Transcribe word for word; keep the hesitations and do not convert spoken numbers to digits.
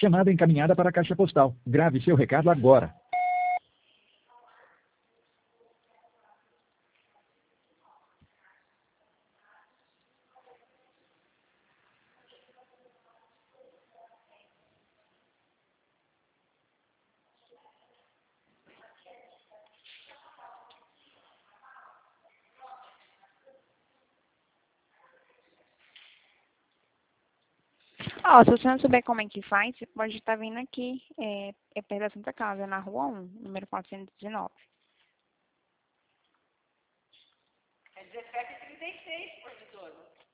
Chamada encaminhada para a caixa postal. Grave seu recado agora. Ó, se você não souber como é que faz, você pode estar vindo aqui, é, é perto da Santa Casa, na Rua um, número quatrocentos e dezenove. É dezessete e trinta e seis, professor.